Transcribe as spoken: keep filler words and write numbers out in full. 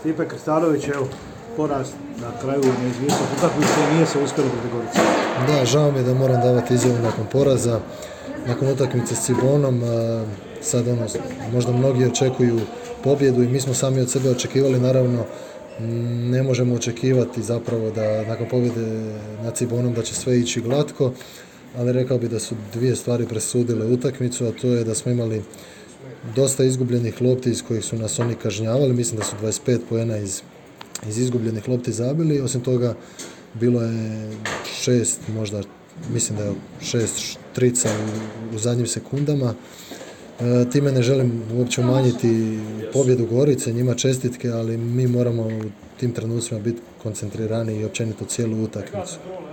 Stipe Krstanović, evo, poraz na kraju neizvjesnog utakmice i nije se uspjelo protiv Gorice. Da, žao mi je da moram davati izjavu nakon poraza, nakon utakmice s Cibonom. Sad ono, možda mnogi očekuju pobjedu i mi smo sami od sebe očekivali, naravno ne možemo očekivati zapravo da nakon pobjede nad Cibonom da će sve ići glatko, ali rekao bi da su dvije stvari presudile utakmicu, a to je da smo imali dosta izgubljenih lopti iz kojih su nas oni kažnjavali. Mislim da su dvadeset pet poena iz, iz izgubljenih lopti zabili. Osim toga, bilo je šest, možda, mislim da je šest štrica u, u zadnjim sekundama. E, time ne želim uopće umanjiti pobjedu Gorice, njima čestitke, ali mi moramo u tim trenucima biti koncentrirani i općenito cijelu utakmicu.